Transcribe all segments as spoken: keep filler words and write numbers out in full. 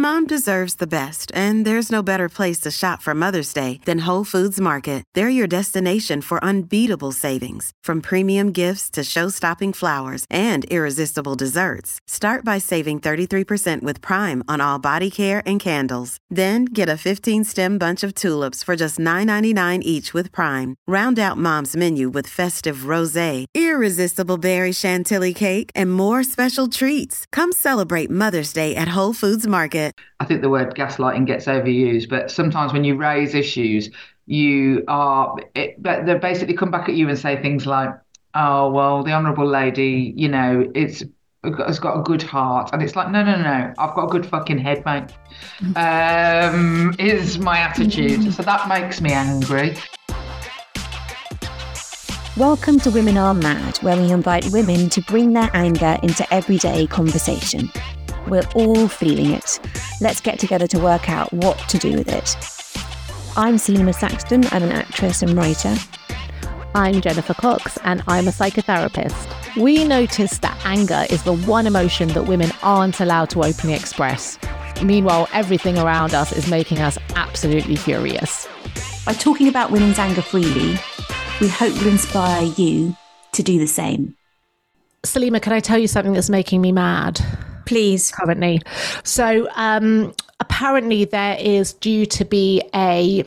Mom deserves the best, and there's no better place to shop for Mother's Day than Whole Foods Market. They're your destination for unbeatable savings, from premium gifts to show-stopping flowers and irresistible desserts. Start by saving thirty-three percent with Prime on all body care and candles. Then get a fifteen-stem bunch of tulips for just nine ninety-nine each with Prime. Round out Mom's menu with festive rosé, irresistible berry chantilly cake, and more special treats. Come celebrate Mother's Day at Whole Foods Market. I think the word gaslighting gets overused, but sometimes when you raise issues, you are, it, they basically come back at you and say things like, oh, well, the Honourable Lady, you know, it's has got a good heart. And it's like, no, no, no, I've got a good fucking head, mate, um, is my attitude. So that makes me angry. Welcome to Women Are Mad, where we invite women to bring their anger into everyday conversation. We're all feeling it. Let's get together to work out what to do with it. I'm Salima Saxton. I'm an actress and writer. I'm Jennifer Cox, and I'm a psychotherapist. We noticed that anger is the one emotion that women aren't allowed to openly express. Meanwhile, everything around us is making us absolutely furious. By talking about women's anger freely, we hope will inspire you to do the same. Salima, can I tell you something that's making me mad? Please. Currently. So um, apparently there is due to be a,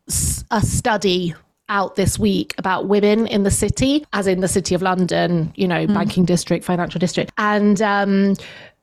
a study out this week about women in the city, as in the City of London, you know, mm. banking district, financial district. And um,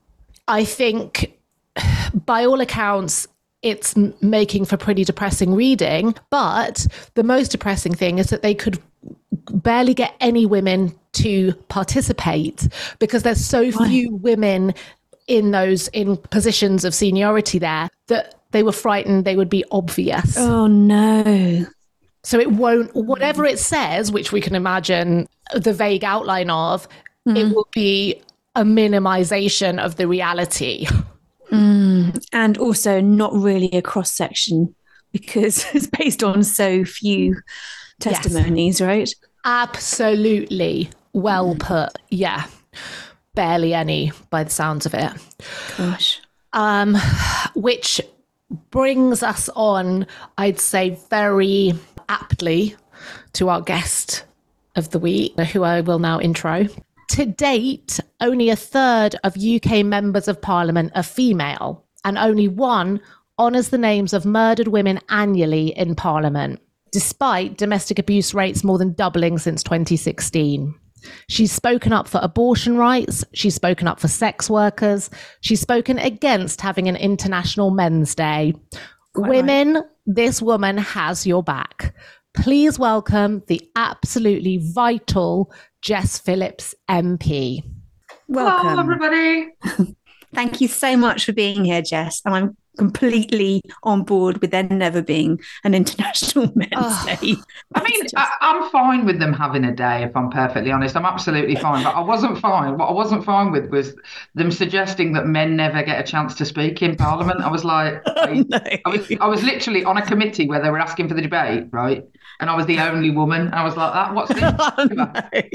I think by all accounts, it's making for pretty depressing reading. But the most depressing thing is that they could barely get any women to participate because there's so few women in those in positions of seniority there that they were frightened they would be obvious. Oh, no. So it won't, whatever it says, which we can imagine the vague outline of, mm. it will be a minimization of the reality. Mm, and also not really a cross section because it's based on so few testimonies, yes. Right? Absolutely. Well put. Yeah. Barely any by the sounds of it. Gosh. Um, which brings us on, I'd say, very aptly to our guest of the week, who I will now intro. To date, only a third of U K members of Parliament are female, and only one honours the names of murdered women annually in Parliament, despite domestic abuse rates more than doubling since twenty sixteen. She's spoken up for abortion rights, she's spoken up for sex workers, she's spoken against having an International Men's Day. Quite Women, right. This woman has your back. Please welcome the absolutely vital Jess Phillips M P. Welcome. Hello, everybody. Thank you so much for being here, Jess. And I'm completely on board with there never being an International Men's oh, Day. I mean, just... I, I'm fine with them having a day, if I'm perfectly honest. I'm absolutely fine. But I wasn't fine. What I wasn't fine with was them suggesting that men never get a chance to speak in Parliament. I was like, oh, I, no. I was I was literally on a committee where they were asking for the debate, right? And I was the only woman. I was like, that. What's this? Oh, no.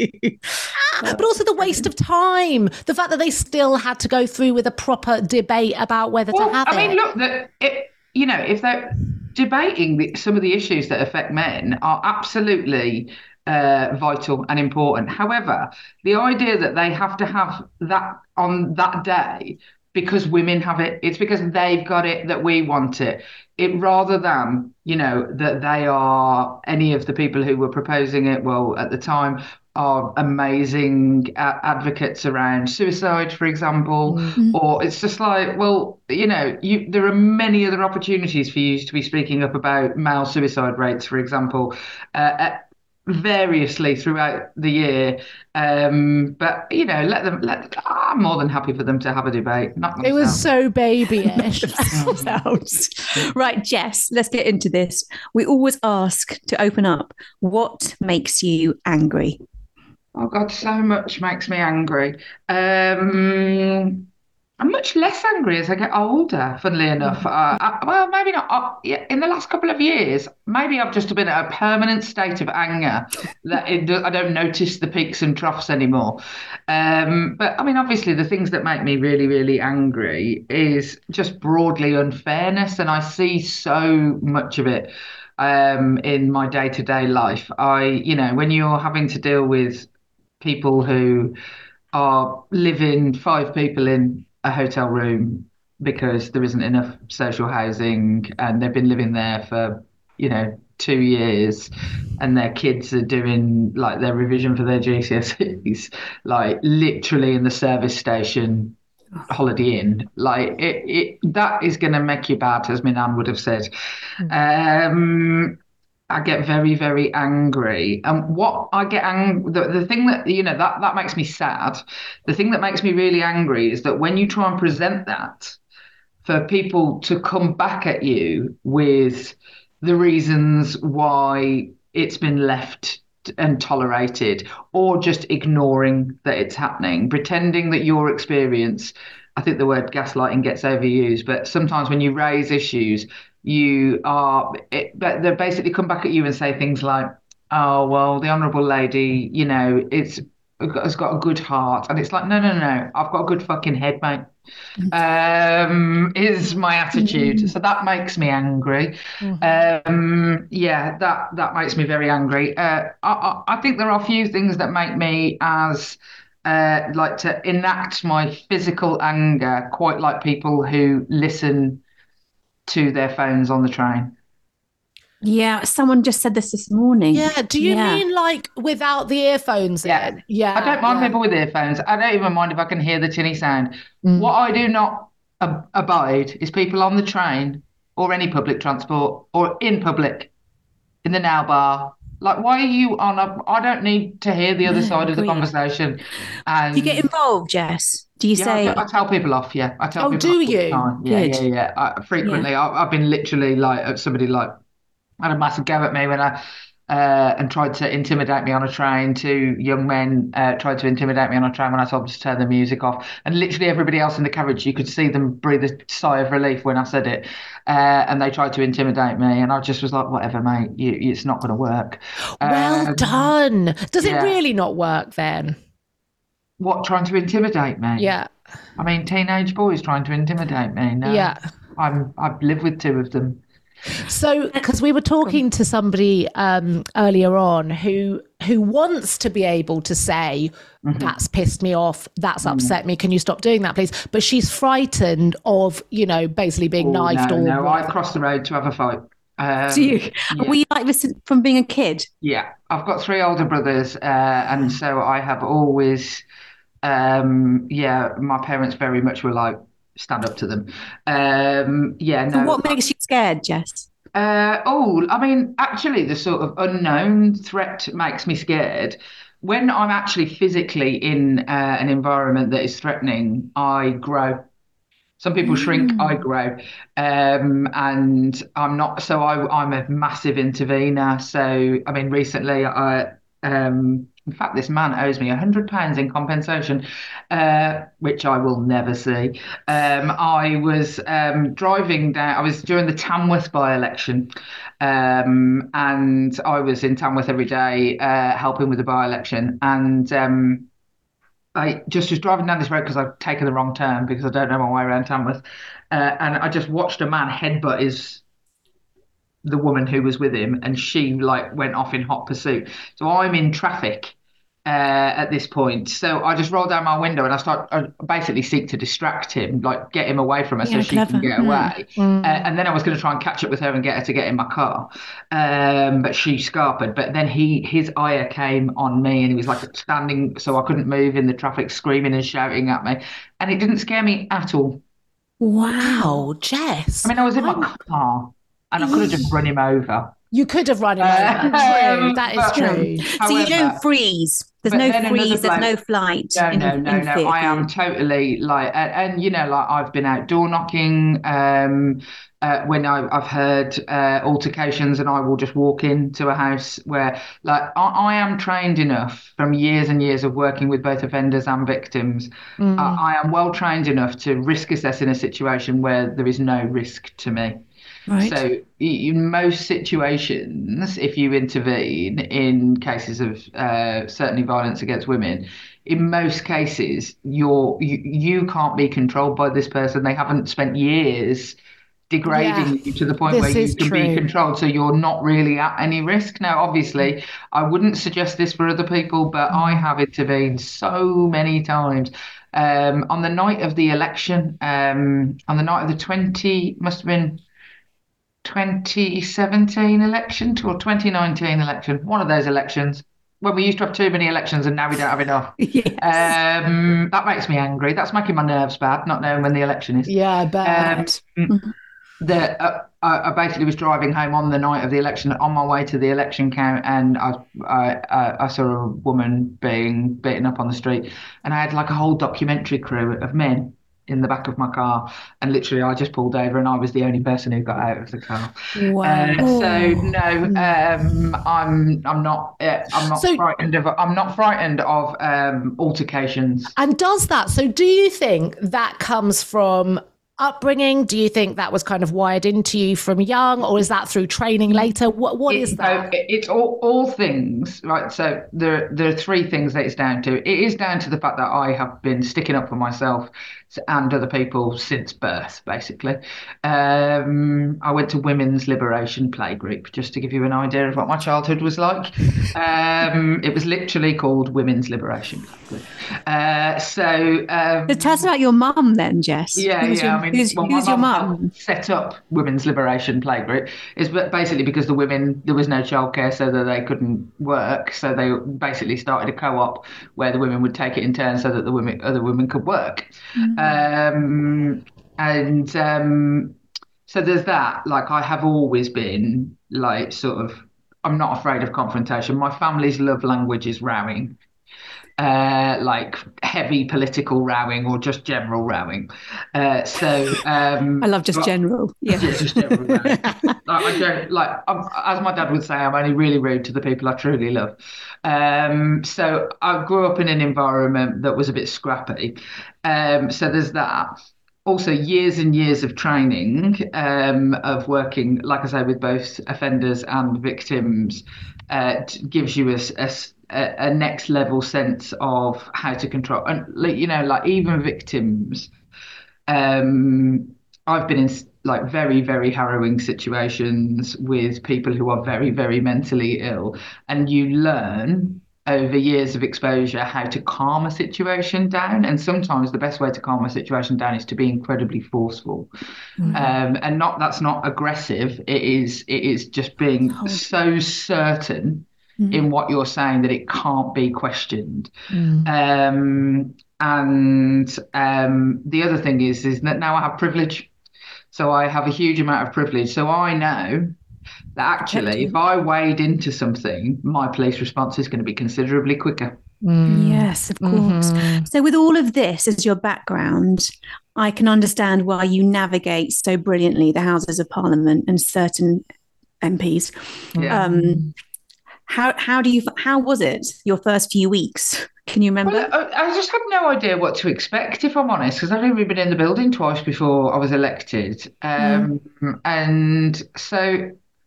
But also the waste of time. The fact that they still had to go through with a proper debate about whether well, to have I it. I mean, look, the, it, you know, if they're debating the, some of the issues that affect men are absolutely uh, vital and important. However, the idea that they have to have that on that day because women have it, it's because they've got it that we want it. It rather than, you know, that they are any of the people who were proposing it, well, at the time, are amazing uh, advocates around suicide, for example, mm-hmm. or it's just like, well, you know, you there are many other opportunities for you to be speaking up about male suicide rates, for example, uh, at, variously throughout the year. Um, but, you know, let them, let, I'm more than happy for them to have a debate. Not it was so babyish. Right, Jess, let's get into this. We always ask to open up, what makes you angry? Oh, God, so much makes me angry. Um, I'm much less angry as I get older, funnily enough. Uh, I, well, maybe not. Uh, yeah, in the last couple of years, maybe I've just been at a permanent state of anger that it, do- I don't notice the peaks and troughs anymore. Um, but I mean, obviously, the things that make me really, really angry is just broadly unfairness. And I see so much of it um, in my day to day life. I, you know, when you're having to deal with people who are living five people in a hotel room because there isn't enough social housing and they've been living there for, you know, two years and their kids are doing like their revision for their G C S Es, like literally in the service station Holiday Inn. Like it, it that is going to make you bad, as my nan would have said. Um, I get very, very angry. And what I get angry, the, the thing that, you know, that, that makes me sad. The thing that makes me really angry is that when you try and present that, for people to come back at you with the reasons why it's been left and tolerated, or just ignoring that it's happening, pretending that your experience, I think the word gaslighting gets overused, but sometimes when you raise issues, you are, it, but they basically come back at you and say things like, oh, well, the honourable lady, you know, it's has got a good heart. And it's like, no, no, no, I've got a good fucking head, mate. Um, is my attitude. So that makes me angry. Mm-hmm. Um, yeah, that that makes me very angry. Uh, I, I think there are a few things that make me as uh, like to enact my physical anger, quite like people who listen to their phones on the train. Yeah, someone just said this this morning. Yeah, do you yeah. mean like without the earphones yeah. in? Yeah. I don't mind yeah. people with earphones. I don't even mind if I can hear the tinny sound. Mm. What I do not ab- abide is people on the train or any public transport or in public, in the now bar. Like, why are you on a... I don't need to hear the other No, side of the agree. conversation. And do you get involved, Jess? Do you yeah, say... I, I tell people off, yeah. I tell oh, people do off you? All the time. Yeah, Good. yeah, yeah. I, frequently. Yeah. I, I've been literally like, somebody like, had a massive go at me when I... Uh, and tried to intimidate me on a train. Two young men uh, tried to intimidate me on a train when I told them to turn the music off. And literally everybody else in the carriage, you could see them breathe a sigh of relief when I said it. Uh, and they tried to intimidate me. And I just was like, whatever, mate, you, it's not going to work. Well um, done. Does yeah. it really not work then? What, trying to intimidate me? Yeah. I mean, teenage boys trying to intimidate me. No, yeah. I'm, I've lived with two of them. So, because we were talking to somebody um, earlier on who who wants to be able to say, mm-hmm. that's pissed me off, that's mm-hmm. upset me, can you stop doing that, please? But she's frightened of, you know, basically being oh, knifed no, or no, whatever. I crossed the road to have a fight. Um, Do you? Yeah. Were you like this from being a kid? Yeah, I've got three older brothers, uh, and so I have always, um, yeah, my parents very much were like, stand up to them. Um, yeah, no. So what makes you scared, Jess? Uh, oh, I mean, actually, the sort of unknown threat makes me scared. When I'm actually physically in uh, an environment that is threatening, I grow. Some people mm. shrink, I grow. Um, and I'm not, so I, I'm a massive intervener. So, I mean, recently, I, um, in fact, this man owes me one hundred pounds in compensation, uh, which I will never see. Um, I was um, driving down, I was during the Tamworth by-election, um, and I was in Tamworth every day uh, helping with the by-election. And um, I just was driving down this road because I'd taken the wrong turn because I don't know my way around Tamworth. Uh, and I just watched a man headbutt his the woman who was with him, and she like went off in hot pursuit. So I'm in traffic uh, at this point. So I just roll down my window and I start I basically seek to distract him, like get him away from her yeah, so she clever. can get away. Mm. Uh, and then I was going to try and catch up with her and get her to get in my car. Um, but she scarpered. But then he his ire came on me and he was like standing, so I couldn't move in the traffic, screaming and shouting at me. And it didn't scare me at all. Wow, Jess. I mean, I was in I'm... my car. And I could have just run him over. You could have run him over. True. Um, That is but- true. So you However- don't freeze. There's But no then another freeze. There's no bloke- flight. No, in, no, no, in no. theatre. I am totally like, and, and you know, like I've been out door knocking um, uh, when I, I've heard uh, altercations, and I will just walk into a house where, like, I, I am trained enough from years and years of working with both offenders and victims. Mm. I, I am well trained enough to risk assess in a situation where there is no risk to me. Right. So i- in most situations, if you intervene in cases of uh, certainly violence against women, in most cases, you're, you, you can't be controlled by this person. They haven't spent years degrading Yeah, you to the point this where you is can true. be controlled. So you're not really at any risk. Now, obviously, I wouldn't suggest this for other people, but I have intervened so many times. Um, on the night of the election, um, on the night of the twenty, must have been twenty seventeen election or twenty nineteen election, one of those elections, when we used to have too many elections and now we don't have enough. Yes. Um, that makes me angry. That's making my nerves bad, not knowing when the election is. Yeah, I bet. Um, the, uh, I I basically was driving home on the night of the election, on my way to the election count, and I, I, I I saw a woman being beaten up on the street, and I had like a whole documentary crew of men in the back of my car, and literally I just pulled over, and I was the only person who got out of the car. Wow. Uh, so no, um, I'm I'm not uh, I'm not So- frightened of I'm not frightened of um, altercations. And does that, so do you think that comes from upbringing? Do you think that was kind of wired into you from young, or is that through training later? What What is It's- that? so it- it's all, all things, right? So there, there are three things that it's down to. It is down to the fact that I have been sticking up for myself and other people since birth, basically. Um, I went to Women's Liberation Playgroup, just to give you an idea of what my childhood was like. Um, it was literally called Women's Liberation Playgroup. Uh, so um, So tell us about your mum then, Jess. yeah, Who's yeah. Your, I mean, who's, well, my who's your mum mum? helped set up Women's Liberation Playgroup is basically because the women, there was no childcare, so that they couldn't work. So they basically started a co-op where the women would take it in turn, so that the women, other women, could work. Um, and um, so there's that. Like, I have always been like sort of, I'm not afraid of confrontation. My family's love language is rowing. Uh, like heavy political rowing or just general rowing. Uh, so um, I love just but- general. Yeah. yeah, just general rowing. Like, I don't like, I'm, as my dad would say, I'm only really rude to the people I truly love. Um, so I grew up in an environment that was a bit scrappy. Um, so there's that. Also, years and years of training, um, of working, like I say, with both offenders and victims, uh, t- gives you a, s- a s- a- a next level sense of how to control. And, like, you know, like even victims, um, I've been in s- like very, very harrowing situations with people who are very, very mentally ill, and you learn over years of exposure how to calm a situation down. And sometimes the best way to calm a situation down is to be incredibly forceful. Um, and not that's not aggressive. It is it is just being so certain in what you're saying that it can't be questioned. Um, and um, the other thing is is that now I have privilege. So I have a huge amount of privilege. So I know that actually, if I wade into something, my police response is going to be considerably quicker. Yes, of course. Mhm. So, with all of this as your background, I can understand why you navigate so brilliantly the Houses of Parliament and certain M Ps. Yeah. Um, how how do you how was it your first few weeks? Can you remember? Well, I, I just had no idea what to expect, if I'm honest, because I'd only been in the building twice before I was elected. Um, And so,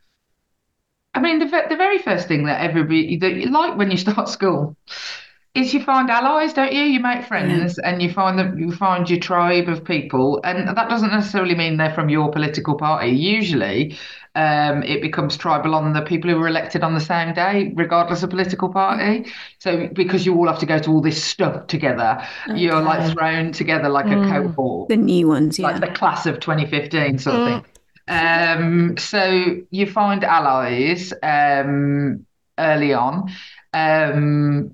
I mean, the, ve- the very first thing that everybody, that you like when you start school, is you find allies, don't you? You make friends, and you find that you find your tribe of people, and that doesn't necessarily mean they're from your political party. Usually, um, it becomes tribal on the people who were elected on the same day, regardless of political party. So because you all have to go to all this stuff together, you're like thrown together like a cohort, The new ones, yeah. like the class of twenty fifteen sort of thing. Um, so you find allies um, early on. Um,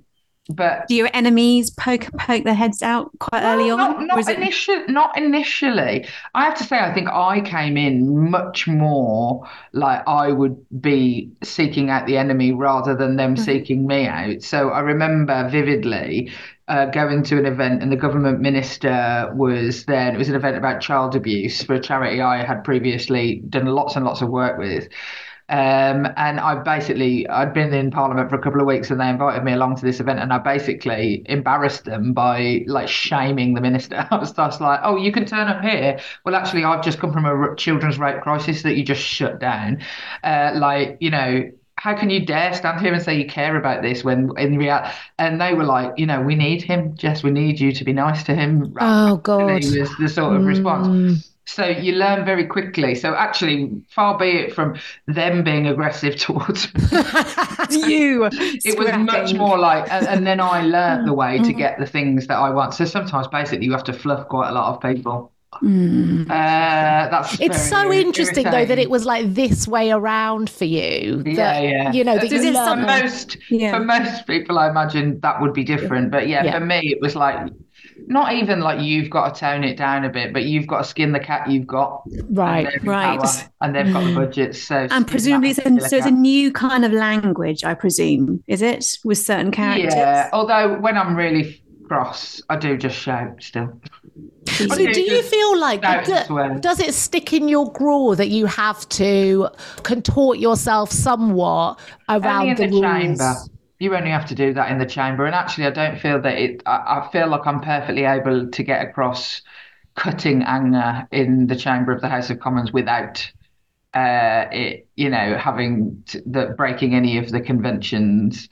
but do your enemies poke poke their heads out quite early on? Not, not, it... initially, not initially. I have to say, I think I came in much more like I would be seeking out the enemy rather than them mm-hmm. seeking me out. So I remember vividly uh, going to an event and the government minister was there. And it was an event about child abuse for a charity I had previously done lots and lots of work with. Um, and I basically, I'd been in Parliament for a couple of weeks and they invited me along to this event and I basically embarrassed them by like shaming the minister. I was just like, oh, you can turn up here. Well, actually, I've just come from a children's rape crisis that you just shut down. Uh, like, you know, how can you dare stand here and say you care about this when in reality, and they were like, you know, we need him, Jess, we need you to be nice to him. Oh, God. Was the sort of mm. response. So you learn very quickly. So actually, far be it from them being aggressive towards you, it was much more like, and, and then I learned the way to get the things that I want. So sometimes basically you have to fluff quite a lot of people. Mm. Uh, that's it's so very interesting irritating. Though that it was like this way around for you. That, yeah, yeah. You know, that so you for most yeah. for most people, I imagine that would be different. But yeah, yeah, for me, it was like. Not even like you've got to tone it down a bit, but you've got to skin the cat you've got. Right, and right. Power, and they've got the budgets. So and presumably, it's a, so it's a new kind of language, I presume, is it, with certain characters? Yeah, although when I'm really cross, I do just shout still. So do you feel like, do, does it stick in your craw that you have to contort yourself somewhat around the, the rules? Chamber. You only have to do that in the chamber. And actually, I don't feel that it, I, I feel like I'm perfectly able to get across cutting anger in the chamber of the House of Commons without uh, it, you know, having to, the breaking any of the conventions.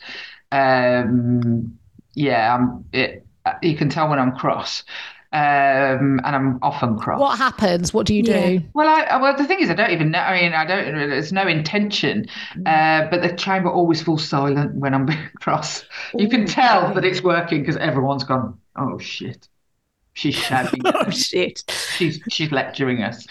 Um, yeah, I'm, it, you can tell when I'm cross. Um, and I'm often cross. What happens? What do you do? Yeah. Well, I well the thing is, I don't even know. I mean, I don't. There's no intention. Uh, but the chamber always falls silent when I'm being cross. You can tell okay. that it's working because everyone's gone. Oh shit, she's shouting. oh shit, she's she's lecturing us.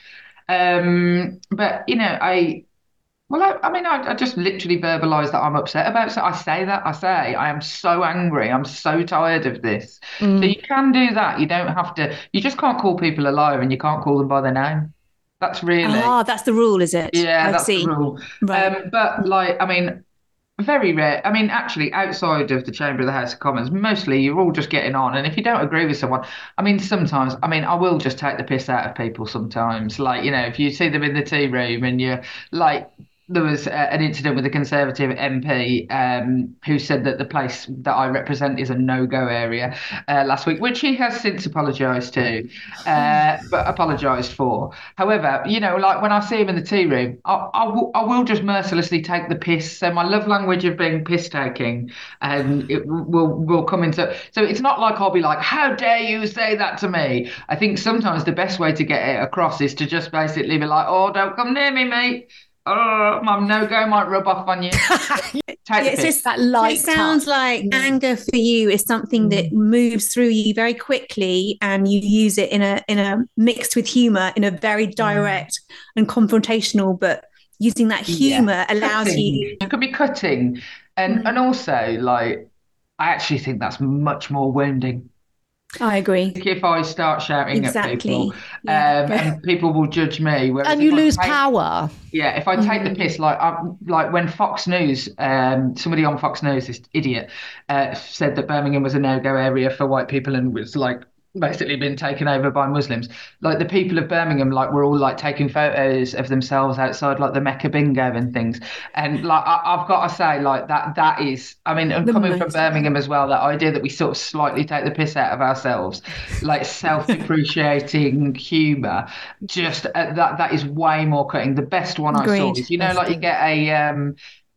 Um, but you know, I. Well, I, I mean, I, I just literally verbalise that I'm upset about. So I say that. I say I am so angry. I'm so tired of this. Mm. So you can do that. You don't have to. You just can't call people a liar, and you can't call them by their name. That's really. Ah, that's the rule, is it? Yeah, I that's see. the rule. Right. Um, but like, I mean, very rare. I mean, actually, outside of the Chamber of the House of Commons, mostly you're all just getting on. And if you don't agree with someone, I mean, sometimes, I mean, I will just take the piss out of people sometimes. Like, you know, if you see them in the tea room and you're like. There was uh, an incident with a Conservative M P um, who said that the place that I represent is a no-go area uh, last week, which he has since apologised to, uh, but apologised for. However, you know, like when I see him in the tea room, I, I, will, I will just mercilessly take the piss. So my love language of being piss-taking, and it will will come into. So it's not like I'll be like, "How dare you say that to me?" I think sometimes the best way to get it across is to just basically be like, "Oh, don't come near me, mate. Oh, my no-go might rub off on you." Yeah, it's just that light. It sounds touch. Like yeah. anger for you is something that moves through you very quickly, and you use it in a in a mixed with humour in a very direct mm. and confrontational. But using that humour yeah. allows cutting. you. You can be cutting, and mm. and also like I actually think that's much more wounding. I agree. If I start shouting exactly. at people, yeah. um, and people will judge me, and you lose take, power. Yeah, if I take mm. the piss, like I, like when Fox News, um, somebody on Fox News, this idiot, uh, said that Birmingham was a no-go area for white people, and was like basically been taken over by Muslims. Like the people of Birmingham, like were all like taking photos of themselves outside like the Mecca bingo and things. And like I, I've got to say, like that that is, I mean, and coming from Birmingham as well, that idea that we sort of slightly take the piss out of ourselves, like self-depreciating humour, just uh, that that is way more cutting. The best one Agreed. I saw is, you know, Best like you get a um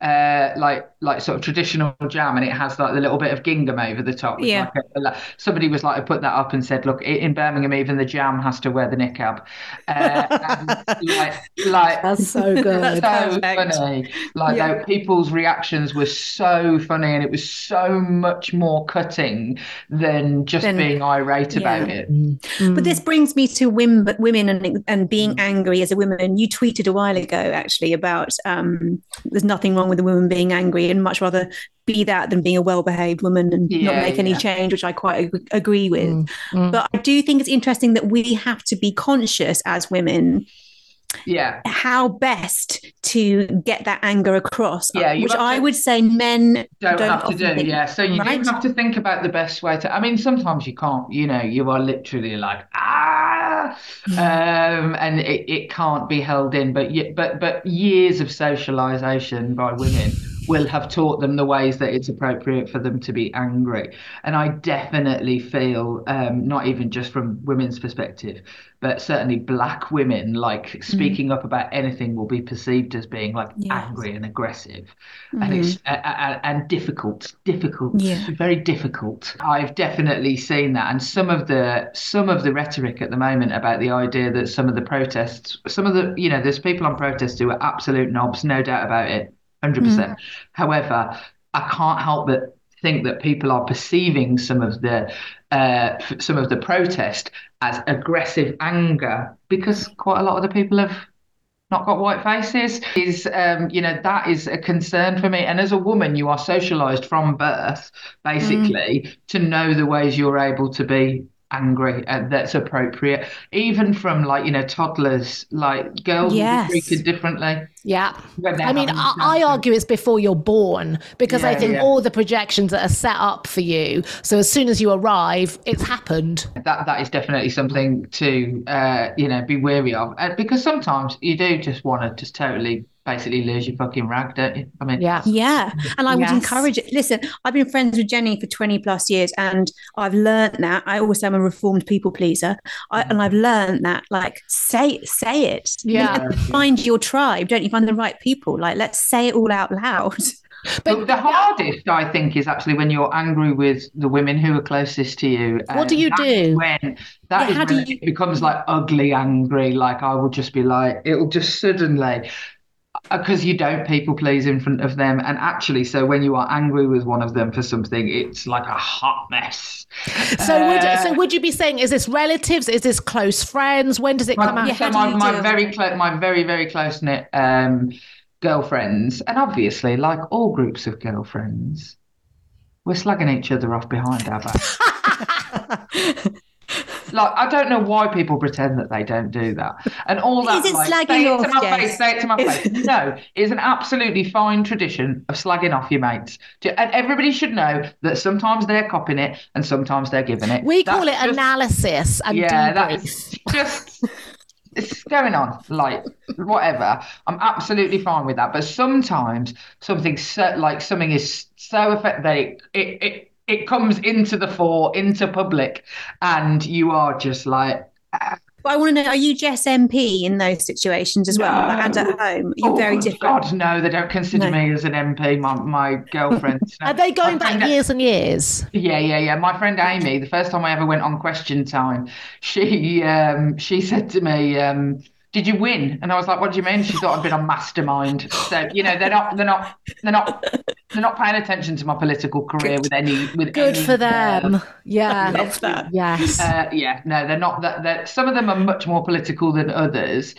uh like like sort of traditional jam and it has like the little bit of gingham over the top. Yeah. Like a, like, somebody was like, I put that up and said, look, in Birmingham even the jam has to wear the niqab. Uh, and like like that's so good. So funny. Like yeah. though, people's reactions were so funny, and it was so much more cutting than just then, being irate yeah. about it. Mm. But this brings me to women, women and and being mm. angry as a woman. You tweeted a while ago actually about um, there's nothing wrong with a woman being angry and much rather be that than being a well-behaved woman and yeah, not make any yeah. change, which I quite ag- agree with. Mm, mm. But I do think it's interesting that we have to be conscious as women yeah how best to get that anger across, yeah which I would say men don't, don't have to do think, yeah so you right? do have to think about the best way to I mean sometimes you can't, you know, you are literally like ah um and it, it can't be held in, but but but years of socialization by women will have taught them the ways that it's appropriate for them to be angry. And I definitely feel, um, not even just from women's perspective, but certainly black women, like speaking mm. up about anything will be perceived as being like yes. angry and aggressive mm-hmm. and it's uh, uh, and difficult, difficult, yeah. very difficult. I've definitely seen that. And some of the some of the rhetoric at the moment about the idea that some of the protests, some of the, you know, there's people on protests who are absolute knobs, no doubt about it. one hundred percent. Mm. However, I can't help but think that people are perceiving some of the uh, some of the protest as aggressive anger because quite a lot of the people have not got white faces. Is um, you know, that is a concern for me. And as a woman, you are socialized from birth, basically, mm. to know the ways you're able to be angry and that's appropriate, even from like, you know, toddlers, like girls yes. will be treated differently. Yeah. I mean, I, I argue it's before you're born because yeah, I think yeah. all the projections that are set up for you. So as soon as you arrive, it's happened. That That is definitely something to, uh, you know, be wary of uh, because sometimes you do just want to just totally basically lose your fucking rag, don't you? I mean, yeah, yeah. And I would yes. encourage it. Listen, I've been friends with Jenny for twenty plus years, and I've learned that. I always say I'm a reformed people pleaser, I, and I've learned that, like, say say it. Yeah, and, and find your tribe. Don't you find the right people? Like, let's say it all out loud. But the hardest, I think, is actually when you're angry with the women who are closest to you. What do you do? When that yeah, is when you... it becomes like ugly angry. Like I will just be like, it will just suddenly. Because you don't people please in front of them. And actually, so when you are angry with one of them for something, it's like a hot mess. So, uh, would, so would you be saying, is this relatives? Is this close friends? When does it my, come out? Yeah, so my, my very close, my very, very close-knit um, girlfriends, and obviously, like all groups of girlfriends, we're slagging each other off behind our back. Like, I don't know why people pretend that they don't do that. And all that, is it like, slagging say off, it to my Jess? face, say it to my face. No, it's an absolutely fine tradition of slagging off your mates. And everybody should know that sometimes they're copying it and sometimes they're giving it. We that's call it just, analysis and yeah, debrief. That's just... It's going on, like, whatever. I'm absolutely fine with that. But sometimes something so, like something is so effective that it, it, it it comes into the fore, into public, and you are just like... Ah. But I want to know, are you Jess M P in those situations as well? No. And at home? You're oh, very different. God, no, they don't consider no. me as an M P, my, my girlfriends. No. Are they going back years and years? Yeah, yeah, yeah. My friend Amy, the first time I ever went on Question Time, she um, she said to me... Um, did you win? And I was like, what do you mean? She thought I'd been on Mastermind. So, you know, they're not, they're not, they're not, they're not paying attention to my political career with any, with good any, for them. Uh, yeah, love that. Yes. Uh, yeah, no, they're not. That. They're, some of them are much more political than others,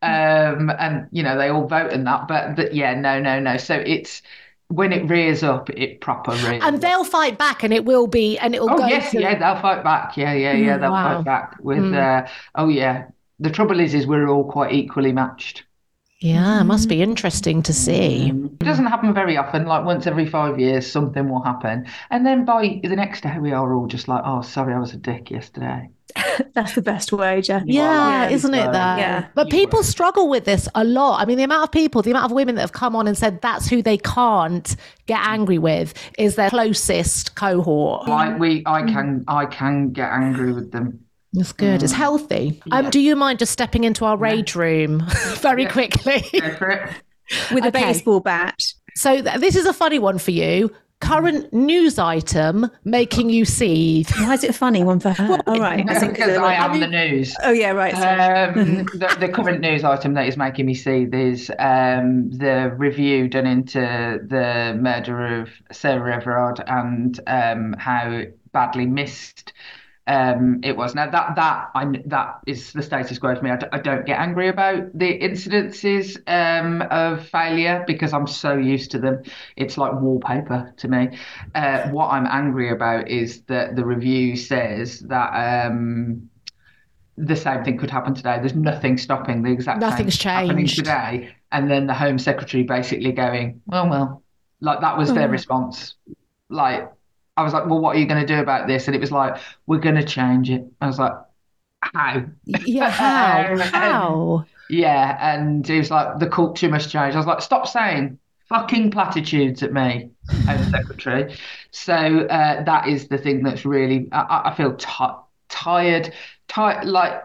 um, and you know, they all vote in that. But, but yeah, no, no, no. So it's. When it rears up, it proper rears and they'll up. fight back, and it will be, and it will oh, go. Oh yes, to... yeah, they'll fight back. Yeah, yeah, yeah, they'll wow. fight back with. Mm. Uh, oh yeah. The trouble is, is we're all quite equally matched. Yeah, it must be interesting to see. Um, it doesn't happen very often. Like once every five years, something will happen. And then by the next day, we are all just like, oh, sorry, I was a dick yesterday. That's the best way, Jeff. Yeah, yeah, isn't it that? Yeah. But people struggle with this a lot. I mean, the amount of people, the amount of women that have come on and said that's who they can't get angry with is their closest cohort. I, we, I can, I can get angry with them. It's good. Mm. It's healthy. Yeah. Um, do you mind just stepping into our rage yeah. room very yeah. quickly? Go for it. With a okay. baseball bat. So th- this is a funny one for you. Current news item making you seethe. Why is it a funny one for her? All oh, right. No, because I am I mean, the news. Oh, yeah, right. Um, the, the current news item that is making me seethe is um, the review done into the murder of Sarah Everard and um, how badly missed Um, it was now that that I that is the status quo for me. I, d- I don't get angry about the incidences um, of failure because I'm so used to them. It's like wallpaper to me. Uh, what I'm angry about is that the review says that um, the same thing could happen today. There's nothing stopping the exact Nothing's same happening changed today, and then the Home Secretary basically going, "Well, well," like that was their Oh. response. Like. I was like, well, what are you going to do about this? And it was like, we're going to change it. I was like, how? Yeah, how? um, How? And, yeah. And he was like, the culture must change. I was like, stop saying fucking platitudes at me, Home Secretary. So uh, that is the thing that's really, I, I feel t- tired, tired, like,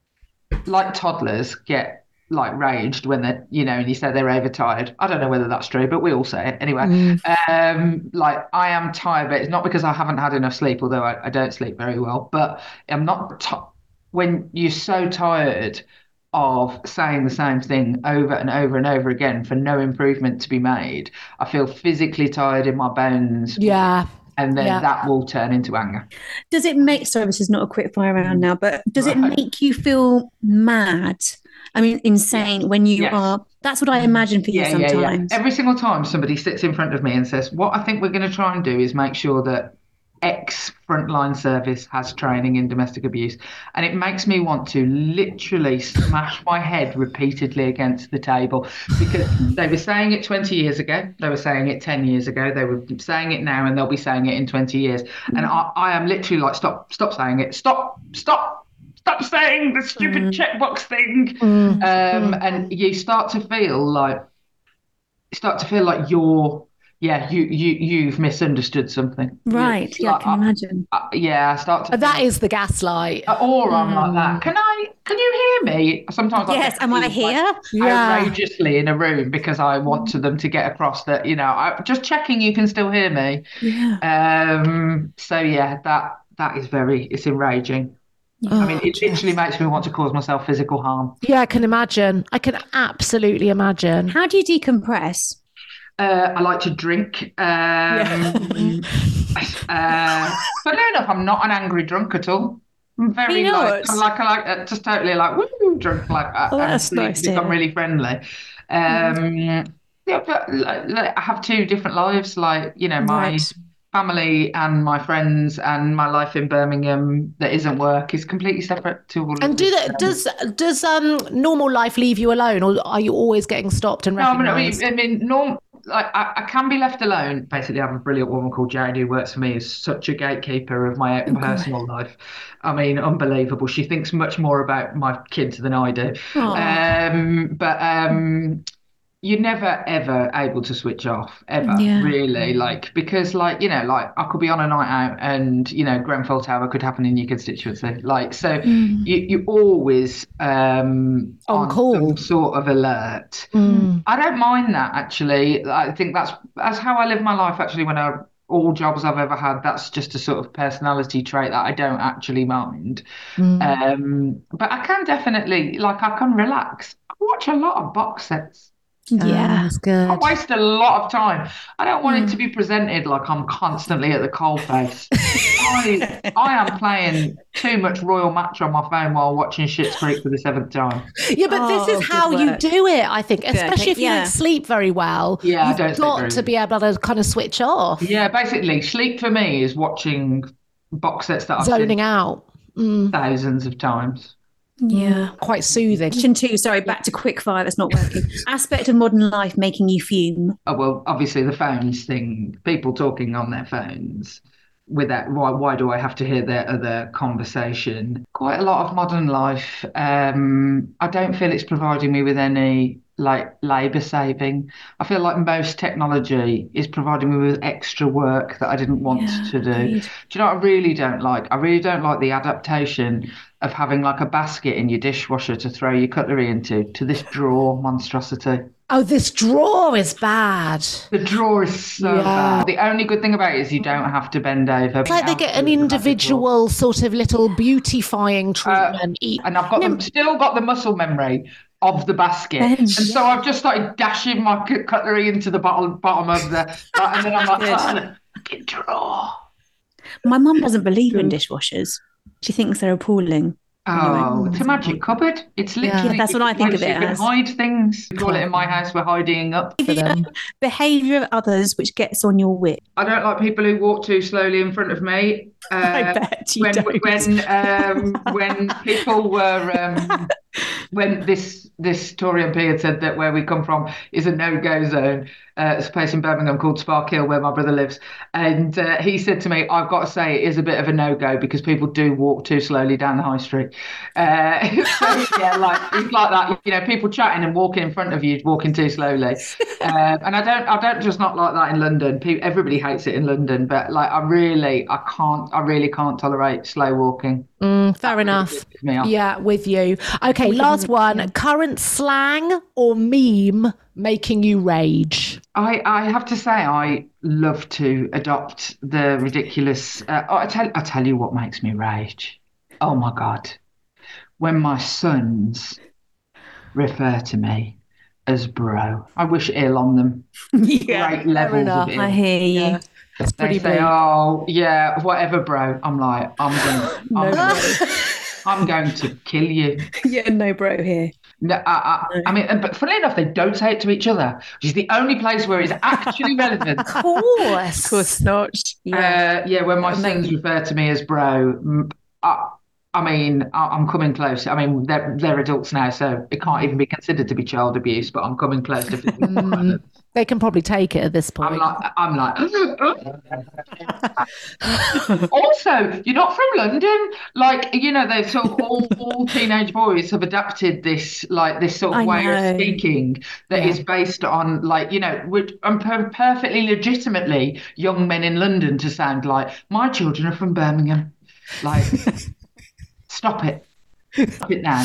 like toddlers get like raged when they're, you know, and you say they're overtired. I don't know whether that's true, but we all say it anyway. Mm. Um, like I am tired, but it's not because I haven't had enough sleep, although I, I don't sleep very well, but I'm not, t- when you're so tired of saying the same thing over and over and over again for no improvement to be made, I feel physically tired in my bones. Yeah. And then yeah. that will turn into anger. Does it make, sorry, this is not a quick fire round now, but does right. it make you feel mad? I mean, insane yes. when you yes. are, that's what I imagine for you yeah, sometimes. Yeah, yeah. Every single time somebody sits in front of me and says, what I think we're going to try and do is make sure that X frontline service has training in domestic abuse. And it makes me want to literally smash my head repeatedly against the table because they were saying it twenty years ago. They were saying it ten years ago. They were saying it now and they'll be saying it in twenty years. Mm. And I, I am literally like, stop, stop saying it. Stop, stop. Stop saying the stupid mm. checkbox thing. Mm. Um, and you start to feel like, start to feel like you're, yeah, you, you, you've misunderstood something. Right, yeah, like, I can I, imagine. I, yeah, I start to That is the gaslight. Or mm. I'm like that. Can I, can you hear me? Sometimes I Yes, am I here? Like yeah. outrageously in a room because I want to them to get across that, you know, I'm just checking you can still hear me. Yeah. Um. So yeah, that, that is very, it's enraging. Oh, I mean, it Jess. literally makes me want to cause myself physical harm. Yeah, I can imagine. I can absolutely imagine. How do you decompress? Uh, I like to drink. Um, yeah. uh, but no enough, I'm not an angry drunk at all. I'm very you know like, I like, I like, uh, just totally like, woo, drunk like that. Oh, that's nice. I'm really friendly. Um, mm. Yeah, but like, like, I have two different lives. Like, you know, my. Right. family and my friends and my life in Birmingham that isn't work is completely separate to all of and do that does does um normal life leave you alone, or are you always getting stopped and recognised? No, I mean, I mean norm like I, I can be left alone. Basically, I have a brilliant woman called Jane who works for me, is such a gatekeeper of my own personal life. I mean, unbelievable. She thinks much more about my kids than I do. Aww. Um but um you're never, ever able to switch off, ever, yeah. really, like, because, like, you know, like, I could be on a night out and, you know, Grenfell Tower could happen in your constituency. Like, so mm. you, you're always um, on, on call, some sort of alert. Mm. I don't mind that, actually. I think that's that's how I live my life, actually, when I, all jobs I've ever had, that's just a sort of personality trait that I don't actually mind. Mm. Um, but I can definitely, like, I can relax. I watch a lot of box sets. Yeah, oh, that's good. I waste a lot of time. I don't want mm. it to be presented like I'm constantly at the coalface. I, I am playing too much Royal Match on my phone while watching Schitt's Creek for the seventh time. Yeah, but oh, this is how you work. do it, I think, good. especially if you yeah. don't sleep very well. Yeah, You've I don't got to be able to kind of switch off. Yeah, basically, sleep for me is watching box sets that I've zoning seen out mm. thousands of times. Yeah, quite soothing. Question two, sorry, back to quickfire, that's not working. Aspect of modern life making you fume. Oh, well, obviously the phones thing, people talking on their phones. With that, why why do I have to hear their other conversation? Quite a lot of modern life. Um, I don't feel it's providing me with any like labour saving. I feel like most technology is providing me with extra work that I didn't want yeah, to do. Indeed. Do you know what I really don't like? I really don't like the adaptation of having like a basket in your dishwasher to throw your cutlery into, to this drawer monstrosity. Oh, this drawer is bad. The drawer is so yeah. bad. The only good thing about it is you don't have to bend over. It's like they get an individual sort of little beautifying treatment. Uh, and I've got them, still got the muscle memory of the basket. Bench. And so I've just started dashing my cutlery into the bottom, bottom of the... Uh, and then I'm like, oh, fucking drawer. My mum doesn't believe in dishwashers. She thinks they're appalling. Oh, it's a magic cupboard. It's literally yeah, that's what I think of it you as. can hide things. We call it in my house, we're hiding up for them. Behaviour of others which gets on your wit. I don't like people who walk too slowly in front of me. Uh, I bet you when, don't. When um, when people were um, when this this Tory M P had said that where we come from is a no-go zone. Uh, it's a place in Birmingham called Sparkhill where my brother lives, and uh, he said to me, "I've got to say it is a bit of a no-go because people do walk too slowly down the high street." Uh, so, yeah, like it's like that. You know, people chatting and walking in front of you, walking too slowly. Uh, and I don't, I don't just not like that in London. People, everybody hates it in London, but like I really, I can't, I really can't tolerate slow walking. Mm, fair enough. Yeah, with you. Okay, last one. Current slang or meme making you rage? I, I have to say I love to adopt the ridiculous. Uh, oh, I tell I tell you what makes me rage. Oh my God, when my sons refer to me as bro, I wish ill on them. Yeah, great levels of ill. I hear you. Yeah. It's pretty they say, bleak. "Oh yeah, whatever, bro." I'm like, I'm going, No, I'm, bro. I'm going to kill you. Yeah, no bro here. No, I, I, I mean, but funnily enough, they don't say it to each other, which is the only place where it's actually relevant. Of course. Of course not. Yeah, uh, yeah. When my sons refer to me as bro, I, I mean, I, I'm coming close. I mean, they're they're adults now, so it can't even be considered to be child abuse. But I'm coming close to. Mm, they can probably take it at this point. I'm like, I'm like. Also, you're not from London. Like, you know, they've sort of all, all teenage boys have adapted this, like this sort of I way know. of speaking that Yeah. is based on, like, you know, which I'm per- perfectly legitimately young men in London to sound like my children are from Birmingham. Like, stop it, stop it now.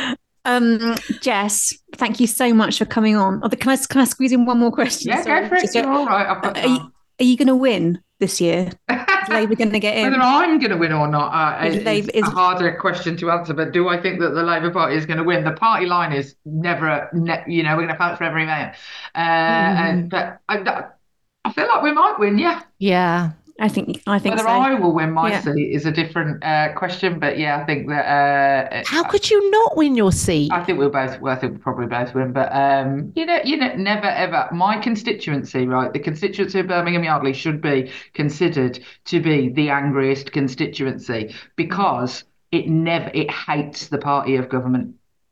Um, Jess, thank you so much for coming on. Oh, can I can I squeeze in one more question? Yeah, Sorry. go for it. Just- You're all right. I've got Are you, time. are you going to win this year? Is Labour going to get in? Whether I'm going to win or not uh, Is is, Labour- is is- a harder question to answer. But do I think that the Labour Party is going to win? The party line is never, ne- you know, we're going to fight for every man. Uh, and, but I, I feel like we might win, yeah. Yeah. I think I think Whether so. I will win my Yeah. seat is a different uh, question. But yeah, I think that. Uh, How could you not win your seat? I think we'll both. Well, I think we'll probably both win. But um, you know, you know, never ever. My constituency, right? The constituency of Birmingham Yardley should be considered to be the angriest constituency because it never. It hates the party of government.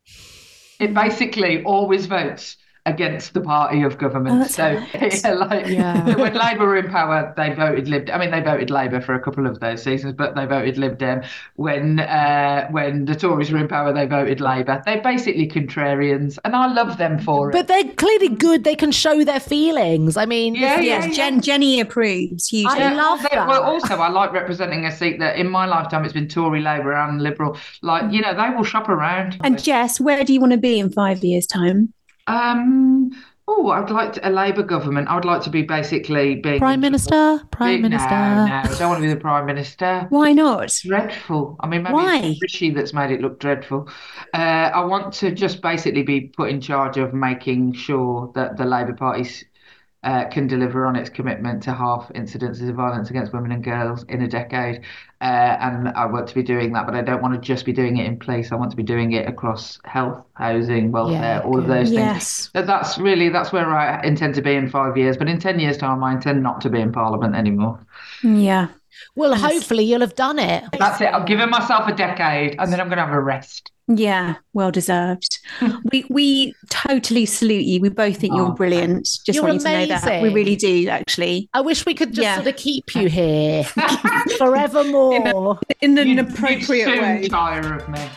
It basically always votes against the party of government. Oh, so yeah, like Yeah. when Labour were in power, they voted Lib. I mean, they voted Labour for a couple of those seasons, but they voted Lib Dem. When uh, when the Tories were in power, they voted Labour. They're basically contrarians, and I love them for it. But they're clearly good. They can show their feelings. I mean, Yeah, this- Yes, yeah, Jen, Jenny approves hugely. I love they- that. Well, also, I like representing a seat that in my lifetime it's been Tory, Labour, and Liberal. Like, you know, they will shop around. And Jess, where do you want to be in five years' time? Um. Oh, I'd like to, a Labour government. I would like to be basically being Prime Minister, Prime Big- Minister. No, no, I don't want to be the Prime Minister. Why not? Dreadful. I mean, maybe Why? it's Rishi that's made it look dreadful. Uh, I want to just basically be put in charge of making sure that the Labour Party uh, can deliver on its commitment to half incidences of violence against women and girls in a decade. Uh, and I want to be doing that, but I don't want to just be doing it in police. I want to be doing it across health, housing, welfare, Yeah, all of good. those things. Yes. That- That's really, that's where I intend to be in five years. But in ten years' time, I intend not to be in Parliament anymore. Yeah. Well, hopefully you'll have done it. That's it. I'm giving myself a decade and then I'm going to have a rest. Yeah, well deserved. we we totally salute you. We both think you're Oh, brilliant. Just You're want you to know that. We amazing. really do, actually. I wish we could just Yeah. sort of keep you here forevermore. In an You'd- appropriate you'd soon way. tire of me.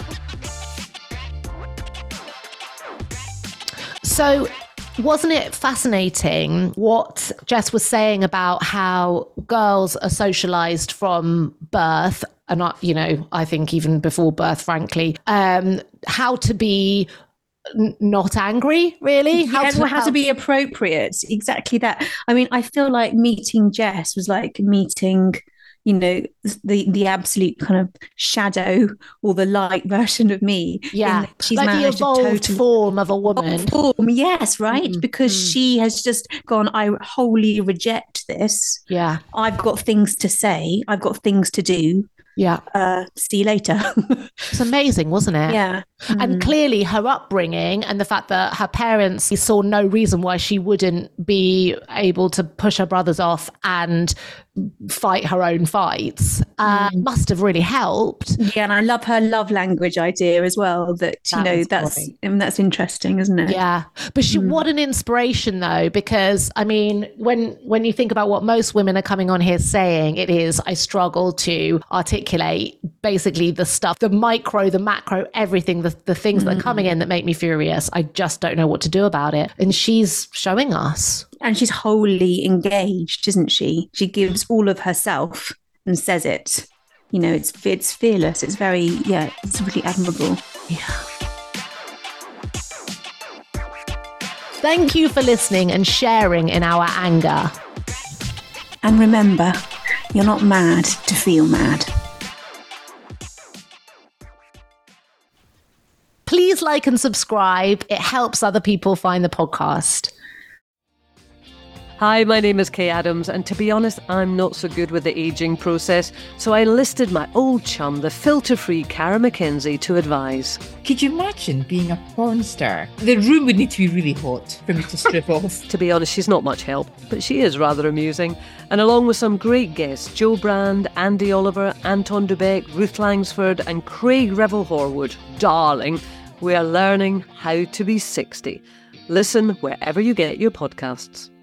So, wasn't it fascinating what Jess was saying about how girls are socialized from birth? And, I, you know, I think even before birth, frankly, um, how to be n- not angry, really? How, yeah, to, well, how to be appropriate. Exactly that. I mean, I feel like meeting Jess was like meeting, you know, the the absolute kind of shadow or the light version of me. Yeah, in that she's like the managed to evolved totally- form of a woman. Form, yes, right? Mm, because mm. she has just gone, I wholly reject this. Yeah. I've got things to say. I've got things to do. Yeah. Uh, see you later. It's amazing, wasn't it? Yeah. Mm. And clearly her upbringing and the fact that her parents saw no reason why she wouldn't be able to push her brothers off and fight her own fights uh, mm. must have really helped. Yeah, and I love her love language idea as well. That, you that know, that's um, that's interesting, isn't it? Yeah. But she, mm. what an inspiration, though, because, I mean, when, when you think about what most women are coming on here saying, it is, I struggle to articulate basically the stuff, the micro, the macro, everything, the, the things mm. that are coming in that make me furious. I just don't know what to do about it. And she's showing us. And she's wholly engaged, isn't she? She gives all of herself and says it. You know, it's it's fearless. It's very, yeah, it's really admirable. Yeah. Thank you for listening and sharing in our anger. And remember, you're not mad to feel mad. Please like and subscribe. It helps other people find the podcast. Hi, my name is Kay Adams, and to be honest, I'm not so good with the ageing process, so I enlisted my old chum, the filter-free Cara McKenzie, to advise. Could you imagine being a porn star? The room would need to be really hot for me to strip off. To be honest, she's not much help, but she is rather amusing. And along with some great guests, Jo Brand, Andy Oliver, Anton Dubek, Ruth Langsford and Craig Revel-Horwood, darling, we are learning how to be sixty. Listen wherever you get your podcasts.